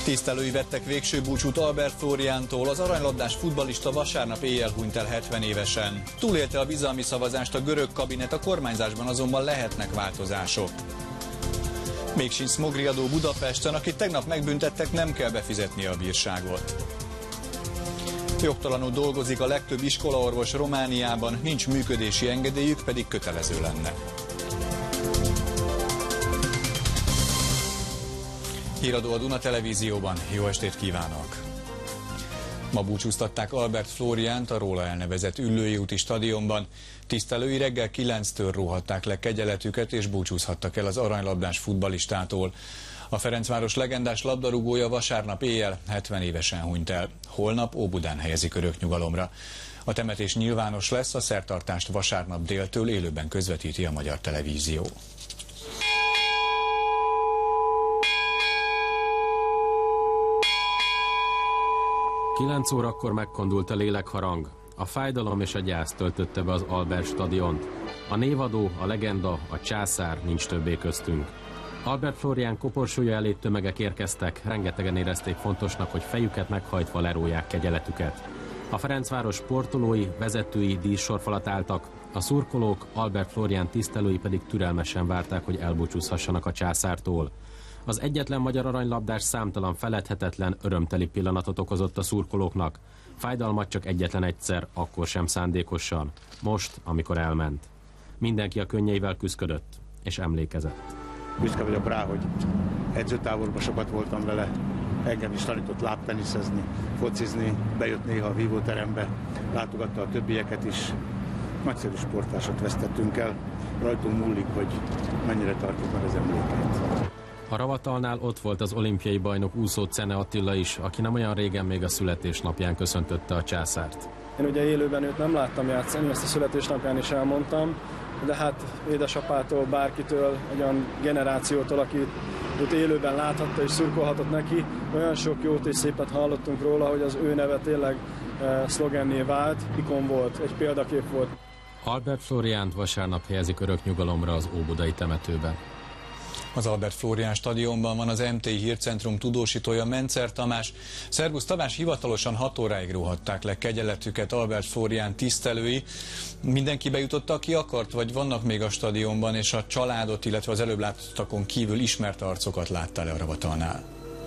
Tisztelői vettek végső búcsút Albert Flóriántól, az aranylabdás futballista vasárnap éjjel hunyt el 70 évesen. Túlélte a bizalmi szavazást a görög kabinet, a kormányzásban azonban lehetnek változások. Még sincs smogriadó Budapesten, akit tegnap megbüntettek, nem kell befizetni a bírságot. Jogtalanul dolgozik a legtöbb iskolaorvos Romániában, nincs működési engedélyük, pedig kötelező lenne. Híradó a Duna Televízióban, jó estét kívánok! Ma búcsúztatták Albert Flóriánt a róla elnevezett Üllői úti stadionban. Tisztelői reggel 9-től róhatták le kegyeletüket és búcsúzhattak el az aranylabdás futballistától. A Ferencváros legendás labdarúgója vasárnap éjjel 70 évesen hunyt el. Holnap Óbudán helyezik öröknyugalomra. A temetés nyilvános lesz, a szertartást vasárnap déltől élőben közvetíti a Magyar Televízió. 9 órakor megkondult a lélekharang. A fájdalom és a gyász töltötte be az Albert stadiont. A névadó, a legenda, a császár nincs többé köztünk. Albert Flórián koporsója elé tömegek érkeztek, rengetegen érezték fontosnak, hogy fejüket meghajtva lerólják kegyeletüket. A Ferencváros sportolói, vezetői díszsorfalat álltak, a szurkolók, Albert Flórián tisztelői pedig türelmesen várták, hogy elbúcsúzhassanak a császártól. Az egyetlen magyar aranylabdás számtalan feledhetetlen, örömteli pillanatot okozott a szurkolóknak. Fájdalmat csak egyetlen egyszer, akkor sem szándékosan. Most, amikor elment. Mindenki a könnyeivel küszködött, és emlékezett. Büszke vagyok rá, hogy edzőtáborban sokat voltam vele. Engem is tanított lábteniszezni, focizni, bejött néha a vívóterembe, látogatta a többieket is. Nagyszerű sporttársat vesztettünk el. Rajtunk múlik, hogy mennyire tartjuk meg az emlékeit. A ravatalnál ott volt az olimpiai bajnok úszó Czene Attila is, aki nem olyan régen még a születésnapján köszöntötte a császárt. Én ugye élőben őt nem láttam játszani, ezt a születésnapján is elmondtam, de hát édesapától, bárkitől, egy olyan generációtól, aki őt élőben láthatta és szurkolhatott neki, olyan sok jót és szépet hallottunk róla, hogy az ő neve tényleg szlogenné vált, ikon volt, egy példakép volt. Albert Flóriánt vasárnap helyezik öröknyugalomra az óbudai temetőben. Az Albert Flórián stadionban van az MTI Hírcentrum tudósítója, Mencer Tamás. Szervusz Tamás, hivatalosan 6 óráig róhatták le kegyeletüket Albert Flórián tisztelői. Mindenki bejutott, aki akart, vagy vannak még a stadionban, és a családot, illetve az előbb látottakon kívül ismert arcokat láttál le a ravatalnál?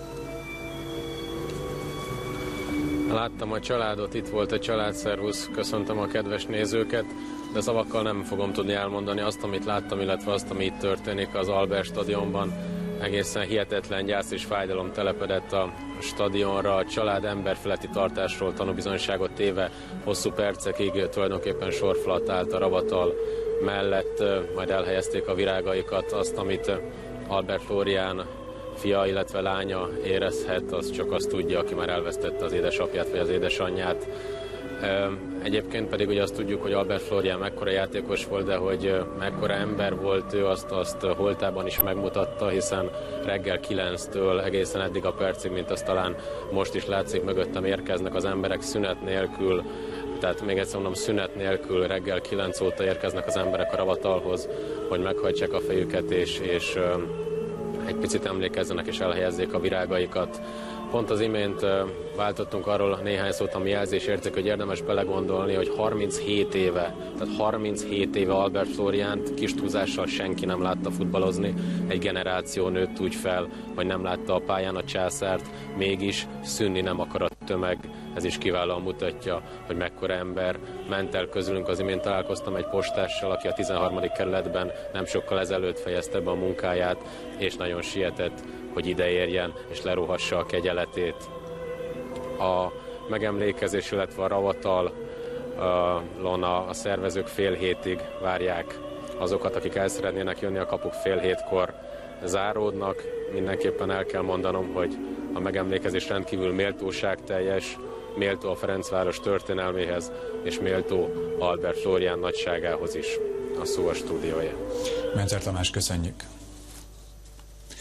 Láttam a családot, itt volt a család, szervusz, köszöntöm a kedves nézőket, de szavakkal nem fogom tudni elmondani azt, amit láttam, illetve azt, ami itt történik az Albert stadionban. Egészen hihetetlen gyász és fájdalom telepedett a stadionra, a család emberfeletti tartásról tanúbizonyságot téve hosszú percekig tulajdonképpen sorfalat állt a ravatal mellett, majd elhelyezték a virágaikat, azt, amit Albert Flórián fia, illetve lánya érezhet, az csak azt tudja, aki már elvesztette az édesapját vagy az édesanyját. Egyébként pedig ugye azt tudjuk, hogy Albert Flórián mekkora játékos volt, de hogy mekkora ember volt ő, azt holtában is megmutatta, hiszen reggel 9-től egészen eddig a percig, mint azt talán most is látszik, mögöttem érkeznek az emberek szünet nélkül, tehát még egyszer mondom, szünet nélkül reggel 9 óta érkeznek az emberek a ravatalhoz, hogy meghajtsák a fejüket és egy picit emlékezzenek és elhelyezzék a virágaikat. Pont az imént váltottunk arról néhány szót, ami jelzésérték, hogy érdemes belegondolni, hogy 37 éve Albert Flóriánt kis túlzással senki nem látta futballozni, egy generáció nőtt úgy fel, hogy nem látta a pályán a császárt, mégis szűnni nem akar a tömeg. Ez is kiválóan mutatja, hogy mekkora ember ment el közülünk. Az imént találkoztam egy postással, aki a 13. kerületben nem sokkal ezelőtt fejezte be a munkáját, és nagyon sietett, hogy ide érjen és leróhassa a kegyeletét. A megemlékezés, illetve a ravatalon a szervezők fél hétig várják azokat, akik el szeretnének jönni, a kapuk fél hétkor záródnak. Mindenképpen el kell mondanom, hogy a megemlékezés rendkívül méltóságteljes, méltó a Ferencváros történelméhez, és méltó Albert Flórián nagyságához is. A szó a stúdiója. Mencer Tamás, köszönjük!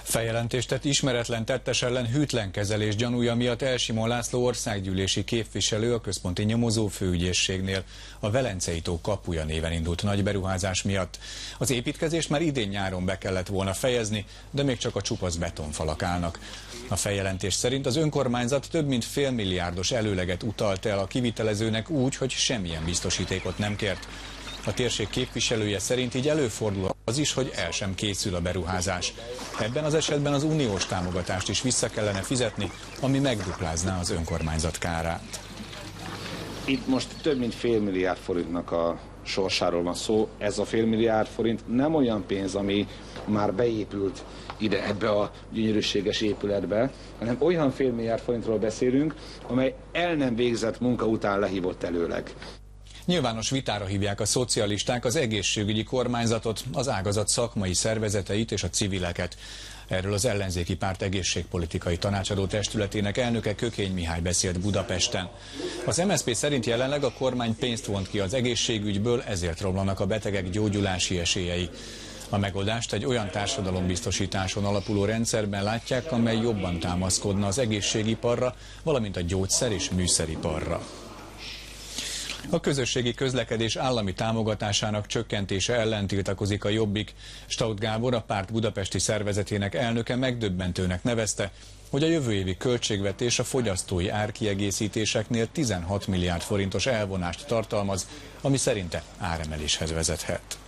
Feljelentést tett ismeretlen tettes ellen hűtlen kezelés gyanúja miatt Elsimon László országgyűlési képviselő a központi nyomozó főügyészségnél a Velencei tó kapuja néven indult nagy beruházás miatt. Az építkezést már idén nyáron be kellett volna fejezni, de még csak a csupasz betonfalak állnak. A feljelentés szerint az önkormányzat több mint félmilliárdos előleget utalt el a kivitelezőnek úgy, hogy semmilyen biztosítékot nem kért. A térség képviselője szerint így előfordul az is, hogy el sem készül a beruházás. Ebben az esetben az uniós támogatást is vissza kellene fizetni, ami megduplázná az önkormányzat kárát. Itt most több mint fél milliárd forintnak a sorsáról van szó. Ez a fél milliárd forint nem olyan pénz, ami már beépült ide ebbe a gyönyörűséges épületbe, hanem olyan fél milliárd forintról beszélünk, amely el nem végzett munka után lehívott előleg. Nyilvános vitára hívják a szocialisták az egészségügyi kormányzatot, az ágazat szakmai szervezeteit és a civileket. Erről az ellenzéki párt egészségpolitikai tanácsadó testületének elnöke Kökény Mihály beszélt Budapesten. Az MSZP szerint jelenleg a kormány pénzt vont ki az egészségügyből, ezért romlanak a betegek gyógyulási esélyei. A megoldást egy olyan társadalombiztosításon alapuló rendszerben látják, amely jobban támaszkodna az egészségiparra, valamint a gyógyszer- és műszeriparra. A közösségi közlekedés állami támogatásának csökkentése ellen tiltakozik a Jobbik. Staudt Gábor, a párt budapesti szervezetének elnöke megdöbbentőnek nevezte, hogy a jövő évi költségvetés a fogyasztói árkiegészítéseknél 16 milliárd forintos elvonást tartalmaz, ami szerinte áremeléshez vezethet.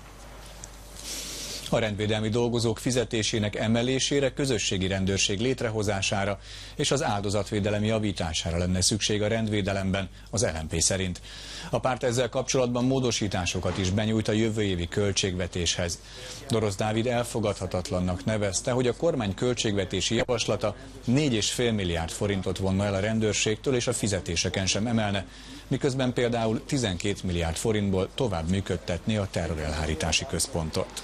A rendvédelmi dolgozók fizetésének emelésére, közösségi rendőrség létrehozására és az áldozatvédelem javítására lenne szükség a rendvédelemben, az LMP szerint. A párt ezzel kapcsolatban módosításokat is benyújt a jövő évi költségvetéshez. Dorosz Dávid elfogadhatatlannak nevezte, hogy a kormány költségvetési javaslata 4,5 milliárd forintot vonna el a rendőrségtől és a fizetéseken sem emelne, miközben például 12 milliárd forintból tovább működtetné a terrorelhárítási központot.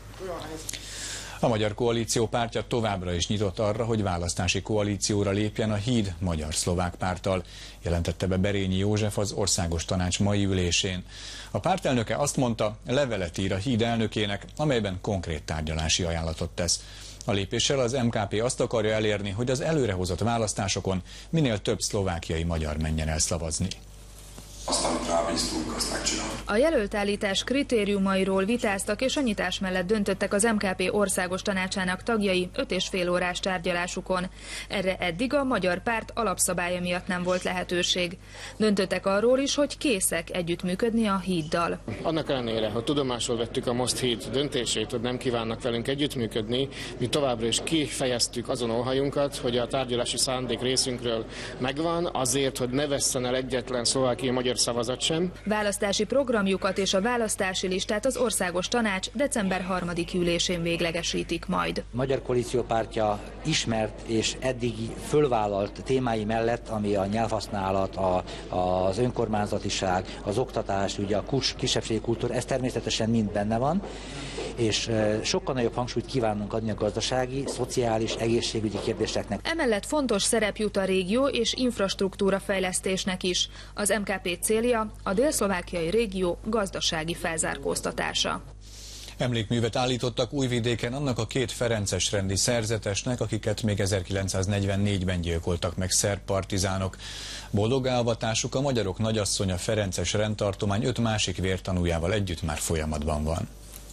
A Magyar Koalíció pártja továbbra is nyitott arra, hogy választási koalícióra lépjen a Híd magyar-szlovák párttal, jelentette be Berényi József az Országos Tanács mai ülésén. A pártelnöke azt mondta, levelet ír a Híd elnökének, amelyben konkrét tárgyalási ajánlatot tesz. A lépéssel az MKP azt akarja elérni, hogy az előrehozott választásokon minél több szlovákiai magyar menjen el szavazni. Azt, amit rábíztunk, azt megcsináljuk. A jelöltállítás kritériumairól vitáztak és a nyitás mellett döntöttek az MKP országos tanácsának tagjai 5,5 órás tárgyalásukon. Erre eddig a magyar párt alapszabálya miatt nem volt lehetőség. Döntöttek arról is, hogy készek együttműködni a Híddal. Annak ellenére, hogy tudomásul vettük a Most Híd döntését, hogy nem kívánnak velünk együttműködni, mi továbbra is kifejeztük azon óhajunkat, hogy a tárgyalási szándék részünkről megvan, azért, hogy ne vesszen el egyetlen szlovákiai magyar szavazat sem. Választási programjukat és a választási listát az Országos Tanács december 3. ülésén véglegesítik majd. A Magyar Koalíció pártja ismert és eddigi fölvállalt témái mellett, ami a nyelvhasználat, az önkormányzatiság, az oktatás, ugye a kisebbségi kultúra, ez természetesen mind benne van, és sokkal nagyobb hangsúlyt kívánunk adni a gazdasági, szociális, egészségügyi kérdéseknek. Emellett fontos szerep jut a régió és infrastruktúra fejlesztésnek is. Az MKP célja a délszlovákiai régió gazdasági felzárkóztatása. Emlékművet állítottak Újvidéken annak a két ferences rendi szerzetesnek, akiket még 1944-ben gyilkoltak meg szerb partizánok. Boldoggá avatásuk a magyarok nagyasszonya ferences rendtartomány 5 másik vértanújával együtt már folyamatban van.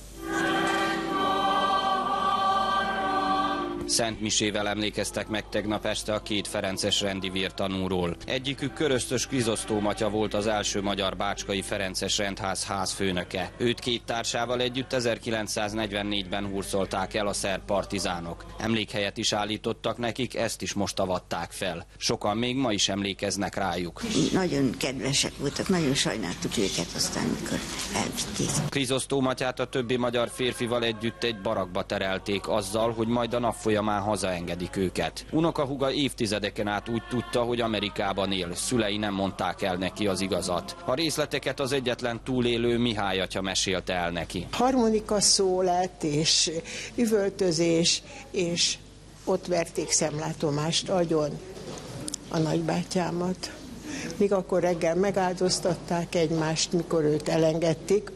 Szent misével emlékeztek meg tegnap este a két ferences rendi vértanúról. Egyikük Köröztös Krizosztóm atya volt, az első magyar bácskai ferences rendház házfőnöke. Őt két társával együtt 1944-ben hurcolták el a szerb partizánok. Emlékhelyet is állítottak nekik, ezt is most avatták fel. Sokan még ma is emlékeznek rájuk. Nagyon kedvesek voltak, nagyon sajnáltuk őket aztán, mikor elvitték. Krizosztóm atyát a többi magyar férfival együtt egy barakba terelték azzal, hogy majd a nap folyamán hazaengedik őket. Unokahúga évtizedeken át úgy tudta, hogy Amerikában él. Szülei nem mondták el neki az igazat. A részleteket az egyetlen túlélő Mihály atya mesélte el neki. Harmonika szó lett, és üvöltözés, és ott verték szemlátomást agyon a nagybátyámat. Míg akkor reggel megáldoztatták egymást, mikor őt elengedték,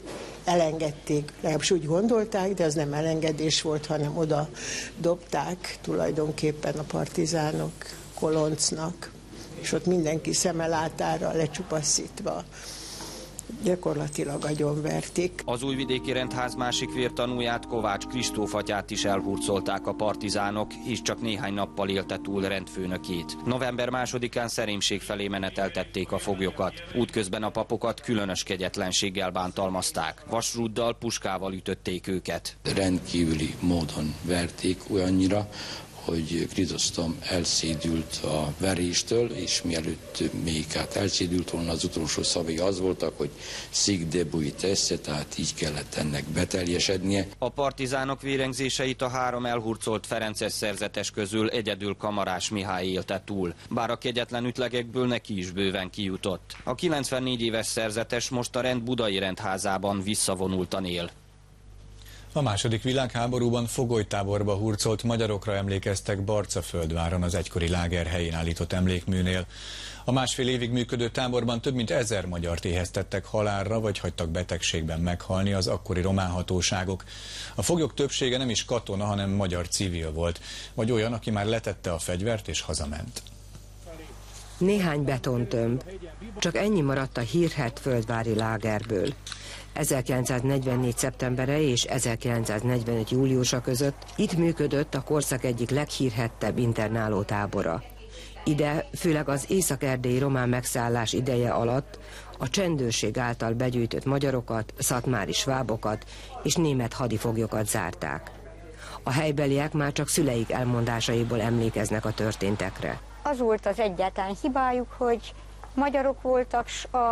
elengedték, legalábbis úgy gondolták, de az nem elengedés volt, hanem oda dobták tulajdonképpen a partizánok Koloncnak, és ott mindenki szemelátára lecsupaszítva gyakorlatilag agyonverték. Az újvidéki rendház másik vértanúját, Kovács Kristóf atyát is elhurcolták a partizánok, és csak néhány nappal élte túl rendfőnökét. November 2-án Szerémség felé meneteltették a foglyokat. Útközben a papokat különös kegyetlenséggel bántalmazták. Vasrúddal, puskával ütötték őket. Rendkívüli módon verték olyannyira, hogy Krizosztom elszédült a veréstől, és mielőtt még elszédült volna, az utolsó szavai az voltak, hogy sic debuit esse, tehát így kellett ennek beteljesednie. A partizánok vérengzéseit a 3 elhurcolt ferences szerzetes közül egyedül Kamarás Mihály élte túl, bár a kegyetlen ütlegekből neki is bőven kijutott. A 94 éves szerzetes most a rend budai rendházában visszavonultan él. A második világháborúban fogolytáborba hurcolt magyarokra emlékeztek Barcaföldváron, az egykori láger helyén állított emlékműnél. A másfél évig működő táborban több mint 1000 magyart éheztettek halálra, vagy hagytak betegségben meghalni az akkori román hatóságok. A foglyok többsége nem is katona, hanem magyar civil volt, vagy olyan, aki már letette a fegyvert és hazament. Néhány betontömb. Csak ennyi maradt a hírhedt földvári lágerből. 1944. szeptembere és 1945. júliusa között itt működött a korszak egyik leghírhettebb internáló tábora. Ide főleg az észak-erdélyi román megszállás ideje alatt a csendőrség által begyűjtött magyarokat, szatmári svábokat és német hadifoglyokat zárták. A helybeliek már csak szüleik elmondásaiból emlékeznek a történtekre. Az volt az egyetlen hibájuk, hogy magyarok voltak,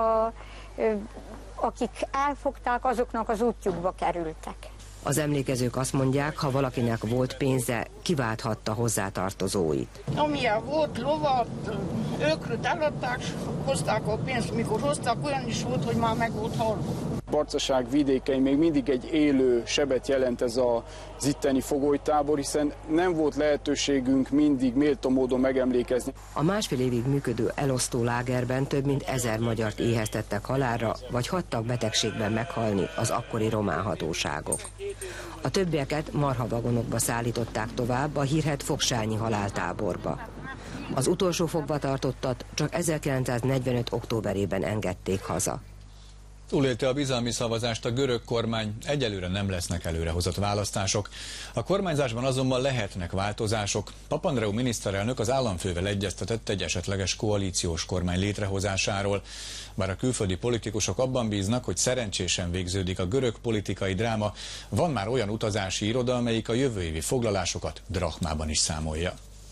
akik elfogták, azoknak az útjukba kerültek. Az emlékezők azt mondják, ha valakinek volt pénze, kiválthatta hozzátartozóit. Amilyen volt lovat, ökröt eladták, hozták a pénzt, mikor hozták, olyan is volt, hogy már meg volt halva. Barcaság vidékein még mindig egy élő sebet jelent ez az itteni fogolytábor, hiszen nem volt lehetőségünk mindig méltó módon megemlékezni. A másfél évig működő elosztó lágerben több mint 1000 magyart éheztettek halálra, vagy hagytak betegségben meghalni az akkori román hatóságok. A többieket marhavagonokba szállították tovább a hírhedt Fogsányi haláltáborba. Az utolsó fogvatartottat csak 1945. októberében engedték haza. Túlélte a bizalmi szavazást a görög kormány, egyelőre nem lesznek előrehozott választások. A kormányzásban azonban lehetnek változások. Papandreou miniszterelnök az államfővel egyeztetett egy esetleges koalíciós kormány létrehozásáról. Bár a külföldi politikusok abban bíznak, hogy szerencsésen végződik a görög politikai dráma, van már olyan utazási iroda, amelyik a jövő évi foglalásokat drachmában is számolja.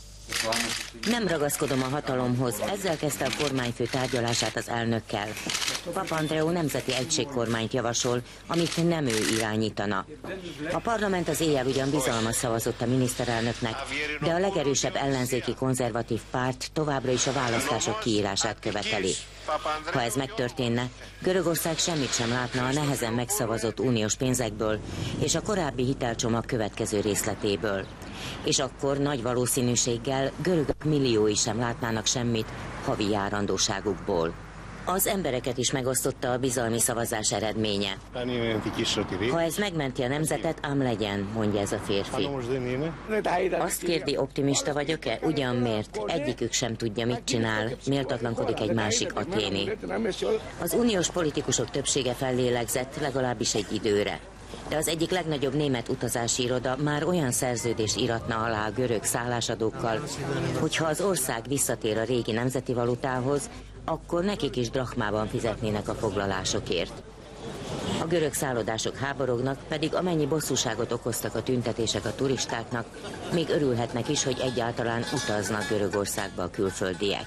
Nem ragaszkodom a hatalomhoz, ezzel kezdte a kormányfő tárgyalását az elnökkel. Papandreou nemzeti egységkormányt javasol, amit nem ő irányítana. A parlament az éjjel ugyan bizalmat szavazott a miniszterelnöknek, de a legerősebb ellenzéki konzervatív párt továbbra is a választások kiírását követeli. Ha ez megtörténne, Görögország semmit sem látna a nehezen megszavazott uniós pénzekből és a korábbi hitelcsomag következő részletéből. És akkor nagy valószínűséggel görögök milliói sem látnának semmit havi járandóságukból. Az embereket is megosztotta a bizalmi szavazás eredménye. Ha ez megmenti a nemzetet, ám legyen, mondja ez a férfi. Azt kérdi, optimista vagyok-e? Ugyan miért? Egyikük sem tudja, mit csinál, méltatlankodik egy másik athéni. Az uniós politikusok többsége fellélegzett legalábbis egy időre. De az egyik legnagyobb német utazási iroda már olyan szerződést íratna alá a görög szállásadókkal, hogyha az ország visszatér a régi nemzeti valutához, akkor nekik is drachmában fizetnének a foglalásokért. A görög szállodások háborognak, pedig amennyi bosszúságot okoztak a tüntetések a turistáknak, még örülhetnek is, hogy egyáltalán utaznak Görögországba a külföldiek.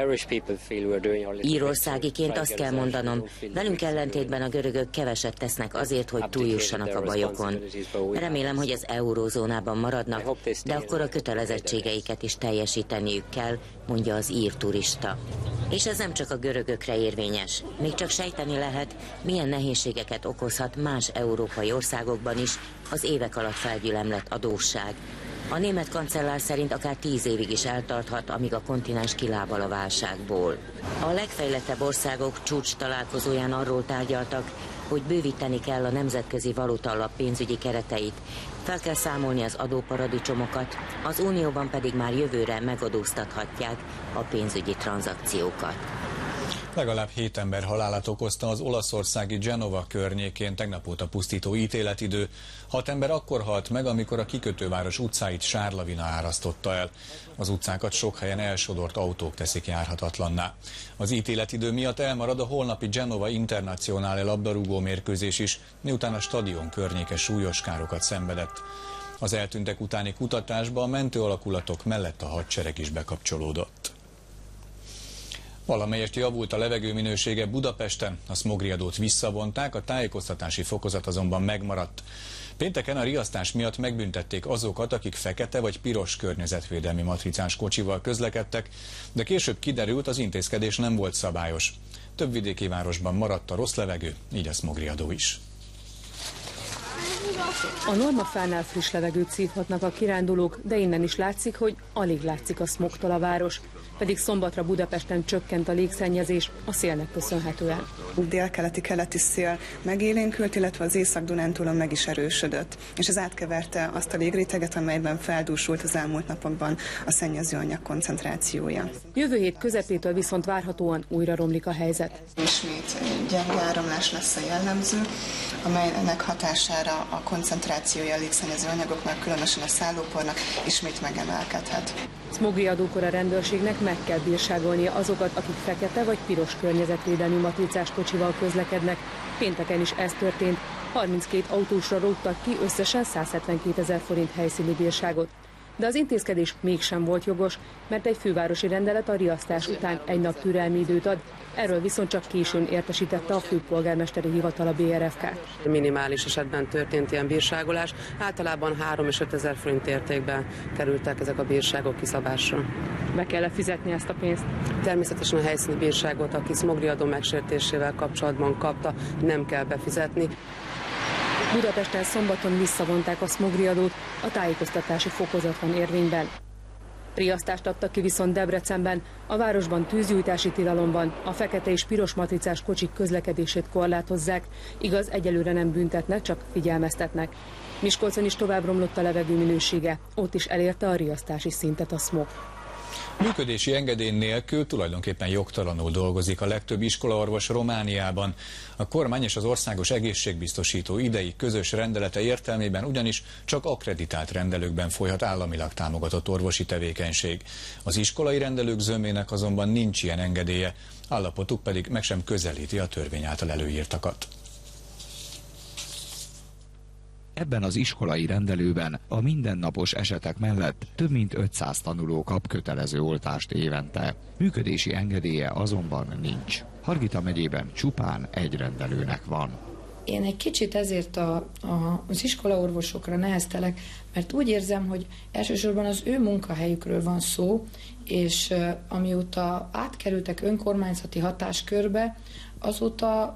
Írországiként azt kell mondanom, velünk ellentétben a görögök keveset tesznek azért, hogy túljussanak a bajokon. Remélem, hogy az eurózónában maradnak, de akkor a kötelezettségeiket is teljesíteniük kell, mondja az ír turista. És ez nem csak a görögökre érvényes. Még csak sejteni lehet, milyen nehézségeket okozhat más európai országokban is az évek alatt felgyülemlett adósság. A német kancellár szerint akár 10 évig is eltarthat, amíg a kontinens kilábal a válságból. A legfejlettebb országok csúcs találkozóján arról tárgyaltak, hogy bővíteni kell a nemzetközi valutalap pénzügyi kereteit, fel kell számolni az adóparadicsomokat, az Unióban pedig már jövőre megadóztathatják a pénzügyi tranzakciókat. Legalább 7 ember halálát okozta az olaszországi Genova környékén tegnap óta pusztító ítéletidő. 6 ember akkor halt meg, amikor a kikötőváros utcáit sárlavina árasztotta el. Az utcákat sok helyen elsodort autók teszik járhatatlanná. Az ítéletidő miatt elmarad a holnapi Genova Internazionale labdarúgó mérkőzés is, miután a stadion környéke súlyos károkat szenvedett. Az eltűntek utáni kutatásba a mentőalakulatok mellett a hadsereg is bekapcsolódott. Valamelyest javult a levegő minősége Budapesten, a szmogriadót visszavonták, a tájékoztatási fokozat azonban megmaradt. Pénteken a riasztás miatt megbüntették azokat, akik fekete vagy piros környezetvédelmi matricás kocsival közlekedtek, de később kiderült, az intézkedés nem volt szabályos. Több vidéki városban maradt a rossz levegő, így a szmogriadó is. A normafánál friss levegőt szívhatnak a kirándulók, de innen is látszik, hogy alig látszik a szmogtól a város. Pedig szombatra Budapesten csökkent a légszennyezés a szélnek köszönhetően. Délkeleti-keleti szél megélénkült, illetve az Észak-Dunántúlon meg is erősödött, és ez átkeverte azt a légréteget, amelyben feldúsult az elmúlt napokban a szennyezőanyag koncentrációja. Jövő hét közepétől viszont várhatóan újra romlik a helyzet. Ismét gyenge áramlás lesz a jellemző, amelynek hatására a koncentrációja a légszennyező anyagoknak, különösen a szállópornak ismét megemelkedhet. Szmogriadókor a rendőrségnek meg kell bírságolnia azokat, akik fekete vagy piros környezetvédelmi matricás kocsival közlekednek. Pénteken is ez történt. 32 autósra róttak ki összesen 172 000 forint helyszíni bírságot. De az intézkedés mégsem volt jogos, mert egy fővárosi rendelet a riasztás után egy nap türelmi időt ad. Erről viszont csak későn értesítette a főpolgármesteri hivatal a BRFK-t. Minimális esetben történt ilyen bírságolás, általában 3 és 5 000 forint értékben kerültek ezek a bírságok kiszabásra. Be kell fizetni ezt a pénzt? Természetesen a helyszíni bírságot, aki szmogriadó megsértésével kapcsolatban kapta, nem kell befizetni. Budapesten szombaton visszavonták a szmogriadót, a tájékoztatási fokozat van érvényben. Riasztást adtak ki viszont Debrecenben, a városban tűzgyújtási tilalom van, a fekete és piros matricás kocsik közlekedését korlátozzák, igaz, egyelőre nem büntetnek, csak figyelmeztetnek. Miskolcon is tovább romlott a levegő minősége, ott is elérte a riasztási szintet a szmog. Működési engedély nélkül tulajdonképpen jogtalanul dolgozik a legtöbb iskolaorvos Romániában. A kormány és az országos egészségbiztosító idei közös rendelete értelmében ugyanis csak akkreditált rendelőkben folyhat államilag támogatott orvosi tevékenység. Az iskolai rendelők zömének azonban nincs ilyen engedélye, állapotuk pedig meg sem közelíti a törvény által előírtakat. Ebben az iskolai rendelőben a mindennapos esetek mellett több mint 500 tanuló kap kötelező oltást évente. Működési engedélye azonban nincs. Hargita megyében csupán egy rendelőnek van. Én egy kicsit ezért az iskolaorvosokra neheztelek, mert úgy érzem, hogy elsősorban az ő munkahelyükről van szó, és amióta átkerültek önkormányzati hatáskörbe, azóta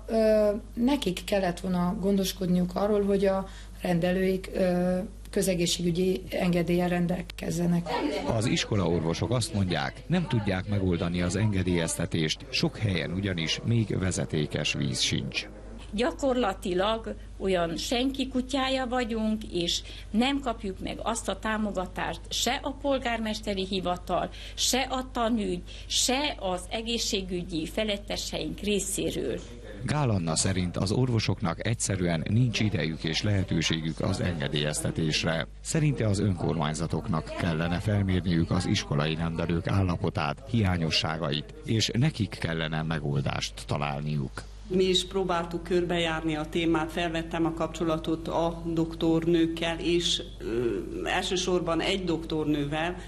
nekik kellett volna gondoskodniuk arról, hogy a rendelőik közegészségügyi engedéllyel rendelkezzenek. Az iskolaorvosok azt mondják, nem tudják megoldani az engedélyeztetést, sok helyen ugyanis még vezetékes víz sincs. Gyakorlatilag olyan senki kutyája vagyunk, és nem kapjuk meg azt a támogatást se a polgármesteri hivatal, se a tanügy, se az egészségügyi feletteseink részéről. Gál Anna szerint az orvosoknak egyszerűen nincs idejük és lehetőségük az engedélyeztetésre. Szerinte az önkormányzatoknak kellene felmérniük az iskolai rendelők állapotát, hiányosságait, és nekik kellene megoldást találniuk. Mi is próbáltuk körbejárni a témát, felvettem a kapcsolatot a doktornőkkel, és elsősorban egy doktornővel,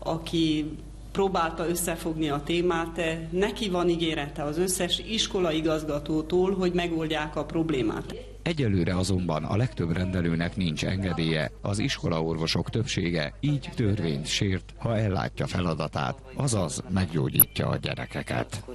aki próbálta összefogni a témát. Neki van ígérete az összes iskolaigazgatótól, hogy megoldják a problémát. Egyelőre azonban a legtöbb rendelőnek nincs engedélye, az iskolaorvosok többsége így törvényt sért, ha ellátja feladatát, azaz meggyógyítja a gyerekeket.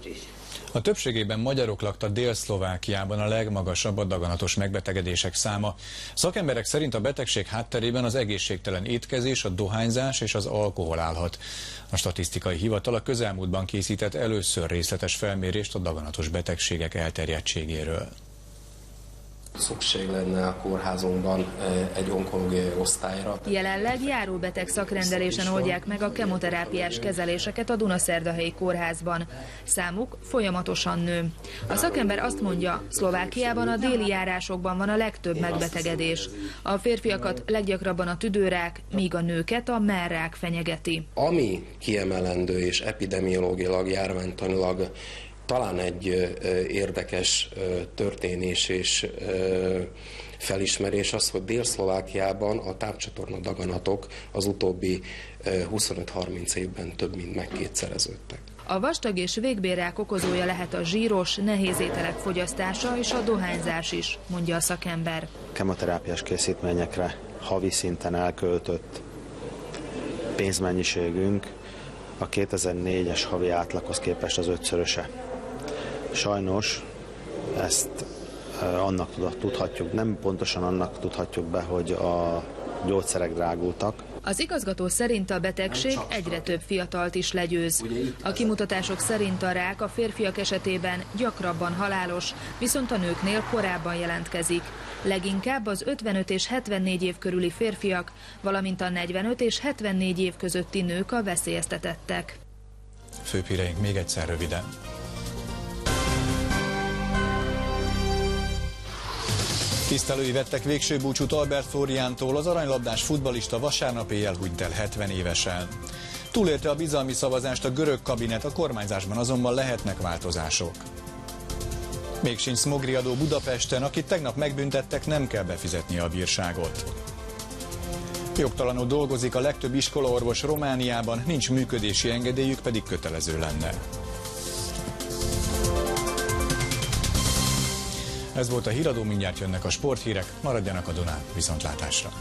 A többségében magyarok lakta Dél-Szlovákiában a legmagasabb a daganatos megbetegedések száma. Szakemberek szerint a betegség hátterében az egészségtelen étkezés, a dohányzás és az alkohol állhat. A statisztikai hivatal a közelmúltban készített először részletes felmérést a daganatos betegségek elterjedtségéről. szükség lenne a kórházunkban egy onkológiai osztályra. Jelenleg járóbeteg szakrendelésen oldják meg a kemoterápiás kezeléseket a Dunaszerdahelyi kórházban. Számuk folyamatosan nő. A szakember azt mondja, Szlovákiában a déli járásokban van a legtöbb megbetegedés. A férfiakat leggyakrabban a tüdőrák, míg a nőket a mellrák fenyegeti. Ami kiemelendő és epidemiológiailag, járványtanilag talán egy érdekes történés és felismerés az, hogy Dél-Szlovákiában a tápcsatorna daganatok az utóbbi 25-30 évben több mint megkétszereződtek. A vastag és végbélrák okozója lehet a zsíros, nehéz ételek fogyasztása és a dohányzás is, mondja a szakember. Kemoterápiás készítményekre havi szinten elköltött pénzmennyiségünk a 2004-es havi átlaghoz képest az 5-szöröse. Sajnos ezt annak tudhatjuk, nem pontosan annak tudhatjuk be, hogy a gyógyszerek drágultak. Az igazgató szerint a betegség egyre több fiatalt is legyőz. A kimutatások szerint a rák a férfiak esetében gyakrabban halálos, viszont a nőknél korábban jelentkezik. Leginkább az 55 és 74 év körüli férfiak, valamint a 45 és 74 év közötti nők a veszélyeztetettek. Főbb híreink még egyszer röviden. Tisztelői vettek végső búcsút Albert Flóriántól, az aranylabdás futballista vasárnap éjjel hunyt el 70 évesen. Túlélte a bizalmi szavazást a görög kabinet, a kormányzásban azonban lehetnek változások. Még sincs smogriadó Budapesten, akit tegnap megbüntettek, nem kell befizetnie a bírságot. Jogtalanul dolgozik a legtöbb iskolaorvos Romániában, nincs működési engedélyük, pedig kötelező lenne. Ez volt a híradó, mindjárt jönnek a sporthírek, maradjanak a Donán, viszontlátásra!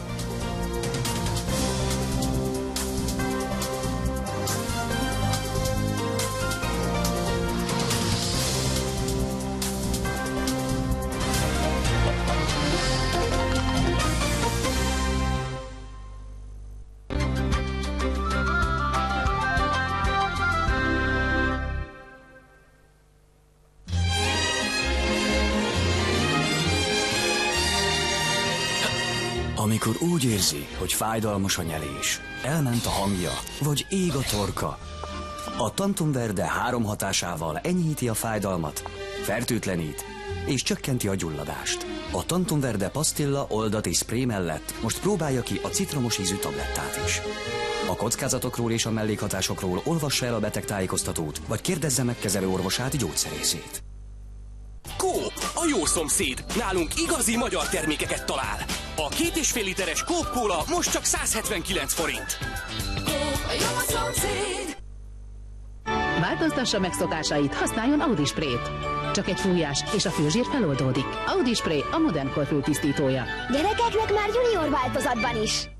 Amikor úgy érzi, hogy fájdalmas a nyelés, elment a hangja, vagy ég a torka, a Tantum Verde 3 hatásával enyhíti a fájdalmat, fertőtlenít és csökkenti a gyulladást. A Tantum Verde pasztilla, oldat és spré mellett most próbálja ki a citromos ízű tablettát is. A kockázatokról és a mellékhatásokról olvassa el a betegtájékoztatót, vagy kérdezze meg kezelőorvosát, gyógyszerészét. Coop, a jó szomszéd. Nálunk igazi magyar termékeket talál. A 2,5 literes Coop Cola most csak 179 forint. Coop, a jó szomszéd. Változtassa meg szokásait, használjon Audi Sprayt. Csak egy fújás, és a főzsír feloldódik. Audi Spray a modern korfültisztítója. Gyerekeknek már junior változatban is.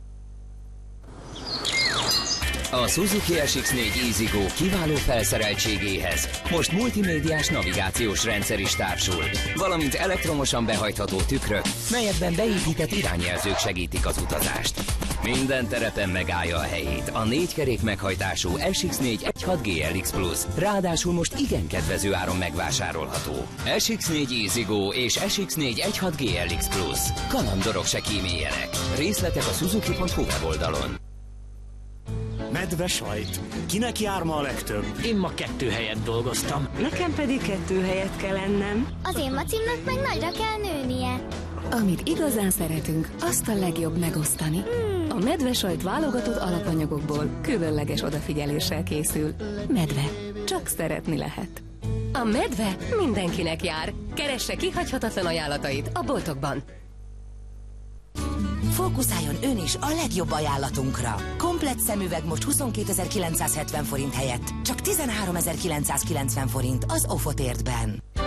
A Suzuki SX4 EasyGo kiváló felszereltségéhez most multimédiás navigációs rendszer is társul, valamint elektromosan behajtható tükrök, melyekben beépített irányjelzők segítik az utazást. Minden terepen megállja a helyét a 4 kerék meghajtású SX4 1.6 GLX Plus, ráadásul most igen kedvező áron megvásárolható. SX4 EasyGo és SX4 1.6 GLX Plus. Kalandorok se kíméljenek. Részletek a suzuki.hu weboldalon. Medve sajt. Kinek jár ma a legtöbb? Én ma 2 helyet dolgoztam. Nekem pedig 2 helyet kell ennem. Az én macimnak meg nagyra kell nőnie. Amit igazán szeretünk, azt a legjobb megosztani. A medve sajt válogatott alapanyagokból különleges odafigyeléssel készül. Medve. Csak szeretni lehet. A medve mindenkinek jár. Keresse kihagyhatatlan ajánlatait a boltokban. Fókuszáljon ön is a legjobb ajánlatunkra. Komplett szemüveg most 22.970 forint helyett csak 13.990 forint az Ofotértben.